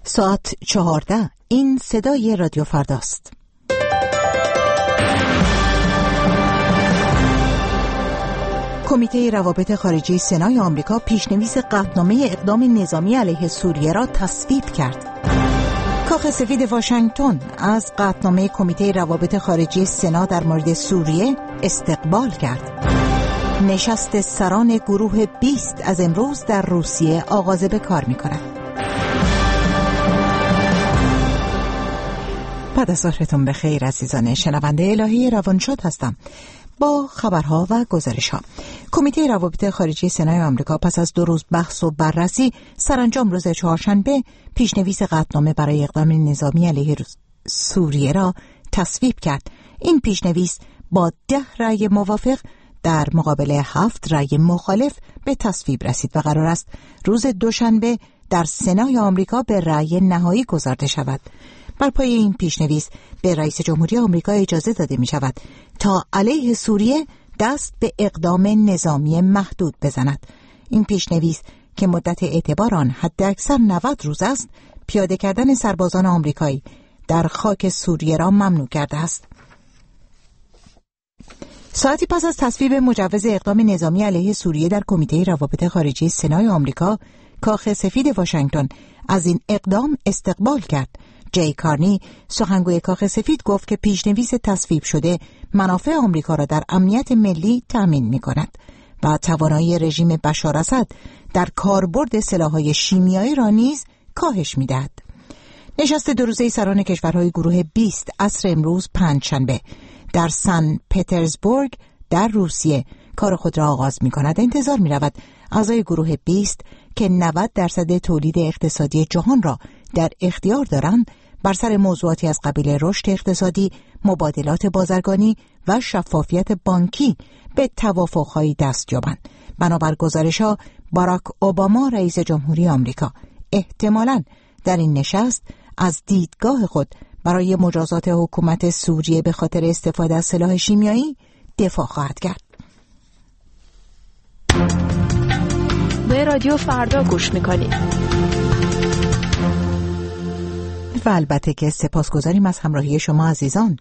ساعت 14. این صدای رادیو فرداست. کمیته روابط خارجی سنای آمریکا پیشنویس قطعنامه اقدام نظامی علیه سوریه را تصویب کرد. کاخ سفید واشنگتن از قطعنامه کمیته روابط خارجی سنا در مورد سوریه استقبال کرد. نشست سران گروه 20 از امروز در روسیه آغاز به کار می‌کند. بعد از ظهرتون بخیر عزیزان شنونده. الهی روانشاد هستم با خبرها و گزارش‌ها. کمیته روابط خارجی سنای آمریکا پس از 2 روز بحث و بررسی سرانجام روز چهارشنبه پیشنویس قطعنامه برای اقدام نظامی علیه سوریه را تصویب کرد. این پیشنویس با 10 رأی موافق در مقابل 7 رأی مخالف به تصویب رسید و قرار است روز دوشنبه در سنای آمریکا به رأی نهایی گذارده شود. بر پای این پیشنویس به رئیس جمهوری آمریکا اجازه داده می شود تا علیه سوریه دست به اقدام نظامی محدود بزند. این پیشنویس که مدت اعتبار آن حداکثر 90 روز است، پیاده کردن سربازان آمریکایی در خاک سوریه را ممنوع کرده است. ساعتی پس از تصویب مجوز اقدام نظامی علیه سوریه در کمیته روابط خارجی سنای آمریکا، کاخ سفید واشنگتن از این اقدام استقبال کرد. جی کارنی سخنگوی کاخ سفید گفت که پیشنویس تصویب شده منافع آمریکا را در امنیت ملی تأمین می‌کند و توانایی رژیم بشار اسد در کاربرد سلاح‌های شیمیایی را نیز کاهش می‌دهد. نشست 2 روزه سران کشورهای گروه 20 عصر امروز پنجشنبه در سن پترزبورگ در روسیه کار خود را آغاز می‌کند. انتظار می‌رود اعضای گروه 20 که 90% تولید اقتصادی جهان را در اختیار دارند بر سر موضوعاتی از قبیل رشد اقتصادی، مبادلات بازرگانی و شفافیت بانکی به توافق‌هایی دست یابند. بنابر گزارش‌ها باراک اوباما رئیس جمهوری آمریکا احتمالاً در این نشست از دیدگاه خود برای مجازات حکومت سوریه به خاطر استفاده از سلاح شیمیایی دفاع خواهد کرد. به رادیو فردا گوش می‌کنید. و البته که سپاسگزاریم از همراهی شما عزیزان.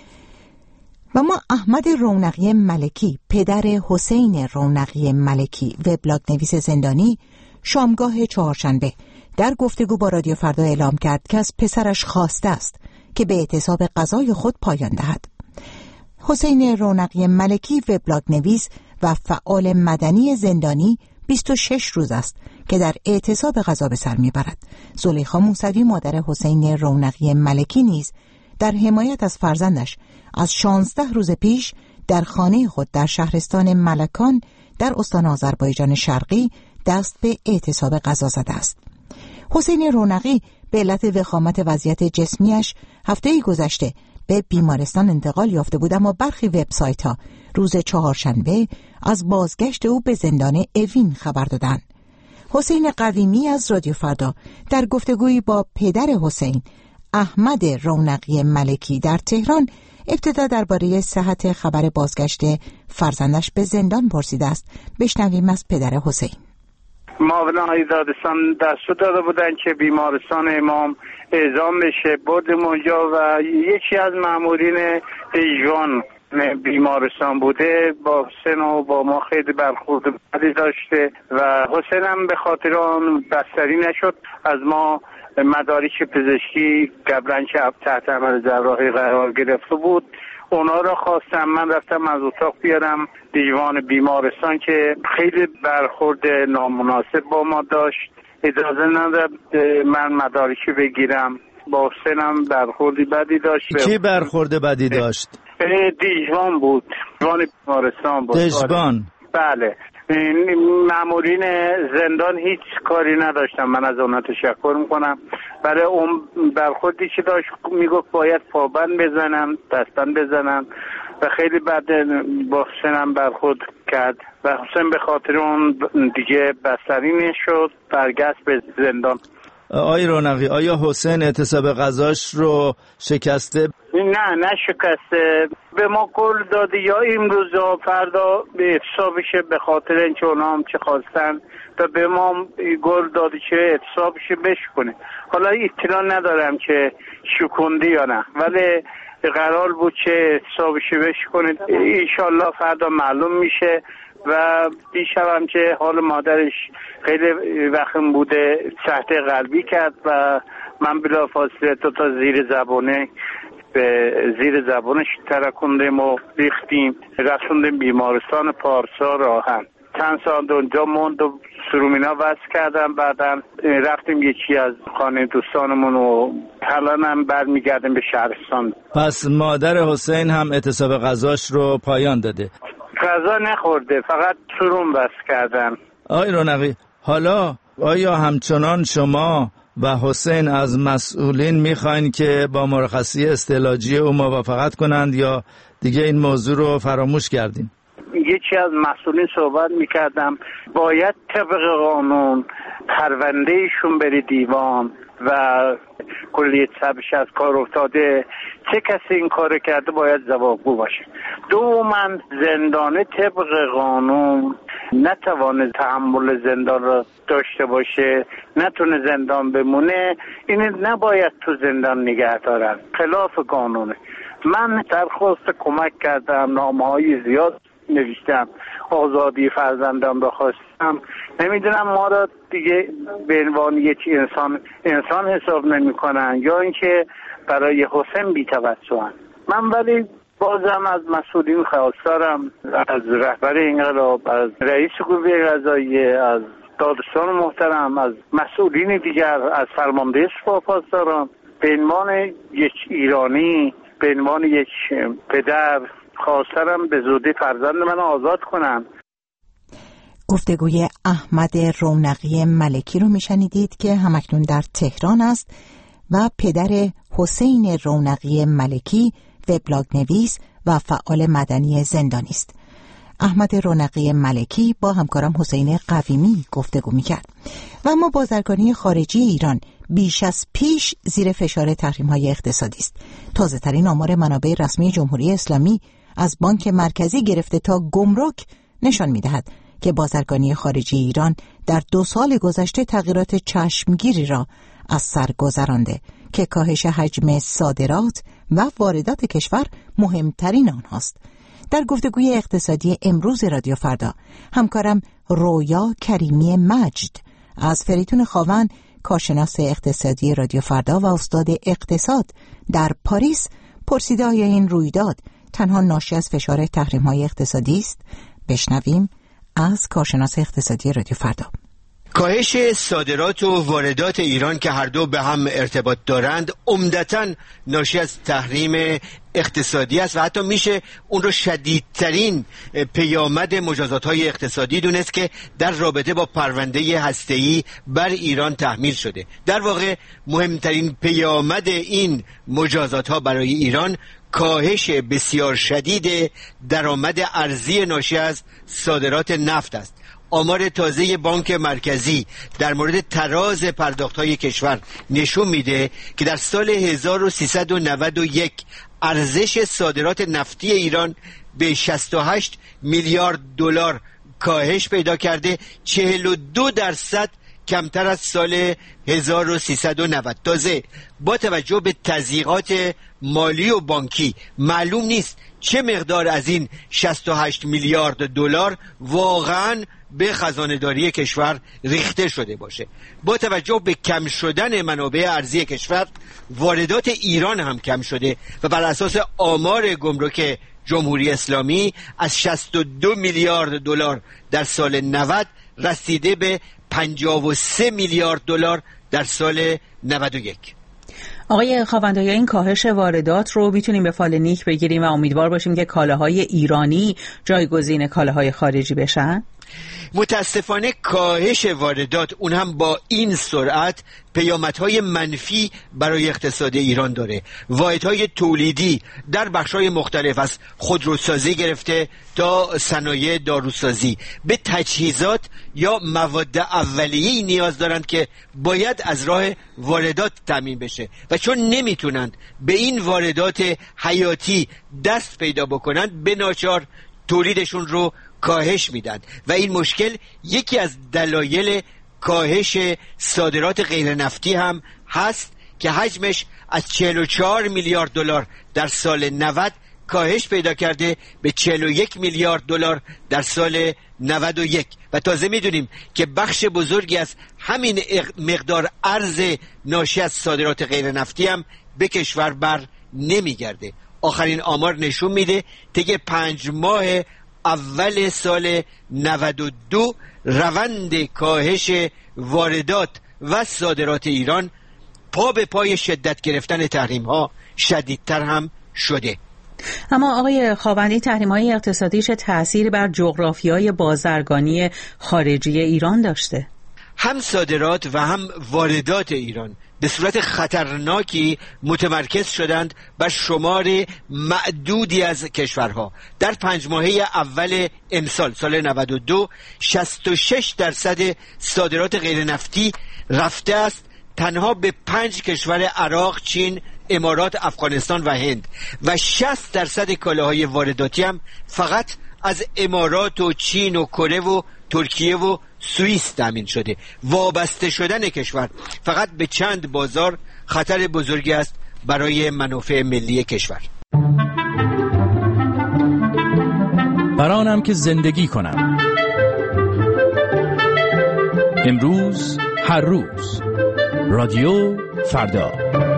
و ما احمد رونقی ملکی، پدر حسین رونقی ملکی، وبلاگ نویس زندانی، شامگاه چهارشنبه در گفتگو با رادیو فردا اعلام کرد که از پسرش خواسته است که به اعتصاب قضای خود پایان دهد. حسین رونقی ملکی وبلاگ نویس و فعال مدنی زندانی 26 روز است که در اعتصاب قضا به سر میبرد. زلیخا موسوی مادر حسین رونقی ملکی نیز در حمایت از فرزندش از 16 روز پیش در خانه خود در شهرستان ملکان در استان آذربایجان شرقی دست به اعتصاب قضا زده است. حسین رونقی به علت وخامت وضعیت جسمیش هفته گذشته به بیمارستان انتقال یافته بود، اما برخی وبسایت‌ها روز چهارشنبه از بازگشت او به زندان اوین خبر دادند. حسین قویمی از رادیو فردا در گفتگویی با پدر حسین احمد رونقی ملکی در تهران ابتدا درباره صحت خبر بازگشت فرزندش به زندان پرسیده است. بشنویم از پدر حسین. معاونای دادستان دستور داده بودن که بیمارستان امام اعزام بشه، بردیم اونجا و یکی از مامورین دیوان بیمارستان بوده با حسین و با ما خیلی برخورد بدی داشته و حسین هم به خاطر آن بستری نشد. از ما مدارک پزشکی قبلا که تحت عمل جراحی قرار گرفته بود اونا را خواستم، من رفتم از اتاق بیارم دیوان بیمارستان که خیلی برخورد نامناسب با ما داشت، اجازه نداد من مدارکی بگیرم. با حسینم برخوردی بدی داشت. چی برخورد بدی داشت؟ دیوان بود، دیوان بیمارستان بود. دیوان؟ بله. مامورین زندان هیچ کاری نداشتم، من از اونها تشکر میکنم. برای اون برخوردی که داشت میگفت باید پابند بزنم، دستان بزنم و خیلی بعد با حسینم برخورد کرد و حسین به خاطر اون دیگه بستری نشد، برگشت به زندان. آقای رونقی، آیا حسین اعتصاب غذاش رو شکسته؟ نه شکسته. به ما قول داده یا امروز یا فردا به اعتصابشه، به خاطر اینکه اونا هم چه خواستن و به ما قول داده که اعتصابشه بشکنه. حالا اطلاع ندارم که شکنده یا نه، ولی قرار بود که اعتصابشه بشکنه. انشالله فردا معلوم میشه. و دیشب هم که حال مادرش خیلی وخم بوده، سهته قلبی کرد و من بلافاصله تا زیر زبانه به زیر زبانش ترکوندیم و ریختیم، رفتیم بیمارستان پارسا راهن. چند ساعت اونجا موند و سرومینا وصل کردم. بعدا رفتیم یکی از خانه دوستانمون و الان هم برمیگردیم به شهرستان. پس مادر حسین هم اعتصاب غذاش رو پایان داده؟ غذا نخورده، فقط سروم وصل کردن. آقای رونقی، حالا آیا همچنان شما و حسین از مسئولین میخواین که با مرخصی استعلاجی او موافقت کنند یا دیگه این موضوع رو فراموش کردین؟ یکی از مسئولین صحبت میکردم باید طبق قانون پروندهشون بری دیوان و کلیه سبش از کار افتاده، چه کسی این کار کرده باید جوابگو باشه. دوما زندانه طبق قانون نتوانه تحمل زندان را داشته باشه، نتونه زندان بمونه، این نباید تو زندان نگه دارن، خلاف قانونه. من درخواست کمک کردم، نامه‌های زیاد نوشتم، آزادی فرزندم را خواستم. نمیدونم ما را دیگه به عنوان یک انسان حساب نمی کنن یا اینکه برای حسین بی توجهن. من ولی بازم از مسئولین خواستارم، از رهبر انقلاب، از رئیس قوه قضاییه، از دادستان محترم، از مسئولین دیگر، از فرمانده سپاه پاسداران، به عنوان یک ایرانی، به عنوان یک پدر خواستارم به زودی فرزند من آزاد کنم. گفتگوی احمد رونقی ملکی رو میشنیدید که همکنون در تهران است و پدر حسین رونقی ملکی، وبلاگ نویس و فعال مدنی زندانی است. احمد رونقی ملکی با همکارم حسین قویمی گفتگو میکرد. و اما بازرگانی خارجی ایران بیش از پیش زیر فشار تحریم‌های اقتصادی است. تازه ترین آمار منابع رسمی جمهوری اسلامی از بانک مرکزی گرفته تا گمرک نشان می‌دهد که بازرگانی خارجی ایران در 2 سال گذشته تغییرات چشمگیری را از سر گذرانده که کاهش حجم صادرات و واردات کشور مهمترین آنهاست. در گفتگوی اقتصادی امروز رادیو فردا همکارم رویا کریمی مجد از فریدون خاون، کارشناس اقتصادی رادیو فردا و استاد اقتصاد در پاریس، پرسیده آیا این رویداد تنها ناشی از فشار تحریم‌های اقتصادی است؟ بشنویم از کارشناس اقتصادی رادیو فردا. کاهش صادرات و واردات ایران که هر دو به هم ارتباط دارند عمدتاً ناشی از تحریم اقتصادی است و حتی میشه اون رو شدیدترین پیامد مجازات‌های اقتصادی دونست که در رابطه با پرونده هسته‌ای بر ایران تحمیل شده. در واقع مهمترین پیامد این مجازات‌ها برای ایران کاهش بسیار شدید درآمد ارزی ناشی از صادرات نفت است. آمار تازه بانک مرکزی در مورد تراز پرداخت‌های کشور نشون میده که در سال 1391 ارزش صادرات نفتی ایران به 68 میلیارد دلار کاهش پیدا کرده، 42% کمتر از سال 1390. تازه با توجه به تضییقات مالی و بانکی معلوم نیست چه مقدار از این 68 میلیارد دلار واقعاً به خزانه‌داری کشور ریخته شده باشه. با توجه به کم شدن منابع ارزی کشور، واردات ایران هم کم شده و بر اساس آمار گمرک جمهوری اسلامی از 62 میلیارد دلار در سال 90 رسیده به 53 میلیارد دلار در سال 91. آقای خاوندآیا، این کاهش واردات رو میتونیم به فال نیک بگیریم و امیدوار باشیم که کالاهای ایرانی جایگزین کالاهای خارجی بشن؟ متاسفانه کاهش واردات اون هم با این سرعت پیامدهای منفی برای اقتصاد ایران داره. واحدهای تولیدی در بخش‌های مختلف از خودروسازی گرفته تا صنایع داروسازی به تجهیزات یا مواد اولیه‌ای نیاز دارند که باید از راه واردات تامین بشه و چون نمیتونند به این واردات حیاتی دست پیدا بکنند به ناچار تولیدشون رو کاهش میدن و این مشکل یکی از دلایل کاهش صادرات غیر نفتی هم هست که حجمش از 44 میلیارد دلار در سال 90 کاهش پیدا کرده به 41 میلیارد دلار در سال 91 و تازه میدونیم که بخش بزرگی از همین مقدار ارز ناشی از صادرات غیر نفتی هم به کشور بر نمیگرده. آخرین آمار نشون میده طی 5 ماه اول سال 92 روند کاهش واردات و صادرات ایران پا به پای شدت گرفتن تحریم ها شدیدتر هم شده. اما آقای خاوندی، تحریم‌های اقتصادی چه تأثیری بر جغرافیای بازرگانی خارجی ایران داشته؟ هم صادرات و هم واردات ایران به صورت خطرناکی متمرکز شدند بر شمار معدودی از کشورها. در 5 ماهه اول امسال سال 92 66% صادرات غیر نفتی رفته است تنها به 5 کشور: عراق، چین، امارات، افغانستان و هند و 60% کالاهای وارداتی هم فقط از امارات و چین و کره و ترکیه و سوئیس تامین شده. وابسته شدن کشور فقط به چند بازار خطر بزرگی است برای منافع ملی کشور. برانم که زندگی کنم، امروز هر روز، رادیو فردا.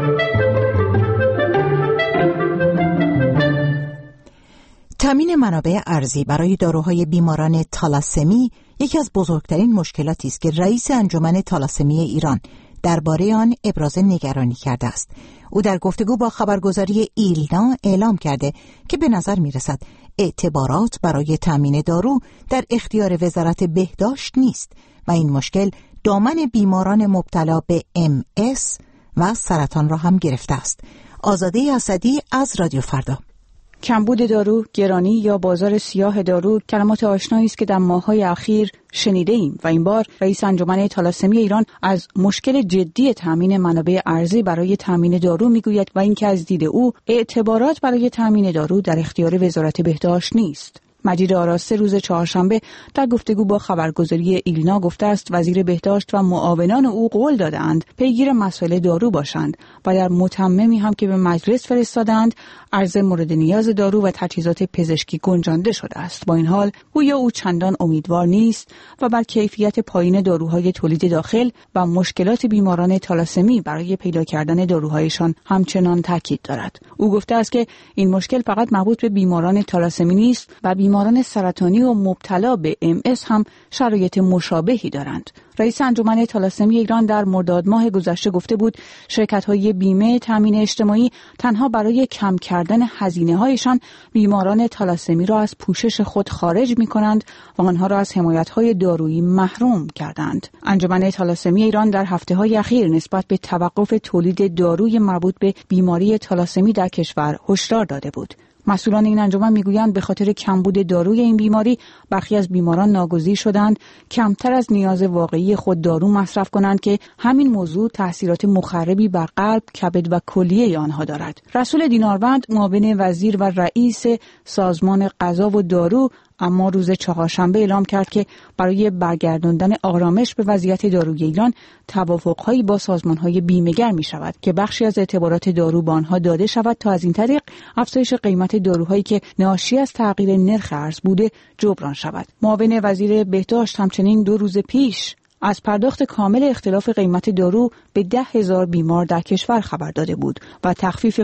تامین منابع ارزی برای داروهای بیماران تالاسمی یکی از بزرگترین مشکلاتی است که رئیس انجمن تالاسمی ایران درباره آن ابراز نگرانی کرده است. او در گفتگو با خبرگزاری ایلنا اعلام کرده که به نظر می‌رسد اعتبارات برای تامین دارو در اختیار وزارت بهداشت نیست و این مشکل دامن بیماران مبتلا به MS و سرطان را هم گرفته است. آزاده اسدی از رادیو فردا. کمبود دارو، گرانی یا بازار سیاه دارو کلمات آشنایی است که در ماه‌های اخیر شنیده ایم و این بار رئیس انجمن تالاسمی ایران از مشکل جدی تامین منابع ارزی برای تامین دارو میگوید و اینکه از دید او اعتبارات برای تامین دارو در اختیار وزارت بهداشت نیست. مجید آراسته روز چهارشنبه در گفتگو با خبرگزاری ایلنا گفته است وزیر بهداشت و معاونان او قول دادند پیگیر مسائل دارو باشند و در متممی هم که به مجلس فرستادند عرضه مورد نیاز دارو و تجهیزات پزشکی گنجانده شده است. با این حال گویا او چندان امیدوار نیست و بر کیفیت پایین داروهای تولید داخل و مشکلات بیماران تالاسمی برای پیدا کردن داروهایشان همچنان تاکید دارد. او گفته است که این مشکل فقط مربوط به بیماران تالاسمی نیست و بیماران سرطانی و مبتلا به MS هم شرایط مشابهی دارند. رئیس انجمن تالاسمی ایران در مرداد ماه گذشته گفته بود شرکت‌های بیمه تامین اجتماعی تنها برای کم کردن هزینه‌هایشان بیماران تالاسمی را از پوشش خود خارج می‌کنند و آنها را از حمایت‌های دارویی محروم کردند. انجمن تالاسمی ایران در هفته‌های اخیر نسبت به توقف تولید داروی مربوط به بیماری تالاسمی در کشور هشدار داده بود. مسئولان این انجمن میگویند به خاطر کمبود داروی این بیماری برخی از بیماران ناگزیر شدند کمتر از نیاز واقعی خود دارو مصرف کنند که همین موضوع تاثیرات مخربی بر قلب، کبد و کلیه آنها دارد. رسول دیناروند معاون وزیر و رئیس سازمان غذا و دارو اما روز چهارشنبه اعلام کرد که برای برگرداندن آرامش به وضعیت داروی ایران توافق‌هایی با سازمان‌های بیمه‌گر می‌شود که بخشی از اعتبارات دارو به آنها داده شود تا از این طریق افزایش قیمت داروهایی که ناشی از تغییر نرخ ارز بوده جبران شود. معاون وزیر بهداشت همچنین 2 روز پیش از پرداخت کامل اختلاف قیمت دارو به 10,000 بیمار در کشور خبر داده بود و تخفیف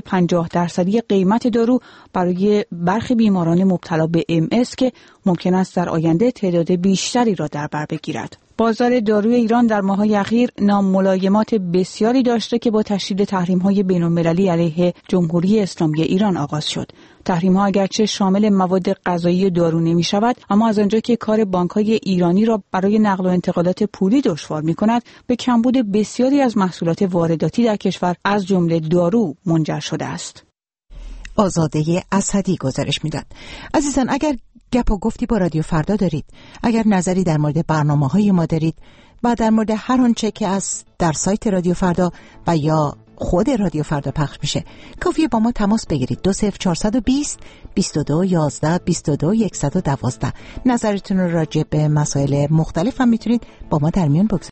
50% قیمت دارو برای برخی بیماران مبتلا به MS که ممکن است در آینده تعداد بیشتری را در بر بگیرد. بازار داروی ایران در ماه‌های اخیر ناملایمات بسیاری داشته که با تشدید تحریم‌های بین‌المللی علیه جمهوری اسلامی ایران آغاز شد. تحریم‌ها اگرچه شامل مواد غذایی دارو نمی‌شود، اما از آنجا که کار بانک‌های ایرانی را برای نقل و انتقالات پولی دشوار می‌کند، به کمبود بسیاری از محصولات وارداتی در کشور از جمله دارو منجر شده است. آزاده اسدی گزارش میداد. عزیزان، اگر گپ و گفتی با رادیو فردا دارید، اگر نظری در مورد برنامه‌های ما دارید و در مورد هر آنچه که از در سایت رادیو فردا و یا خود رادیو فردا پخش میشه، کافیه با ما تماس بگیرید. 20420 22 11 22 112. نظرتون رو راجع به مسائل مختلف هم میتونید با ما در میون بگذارید.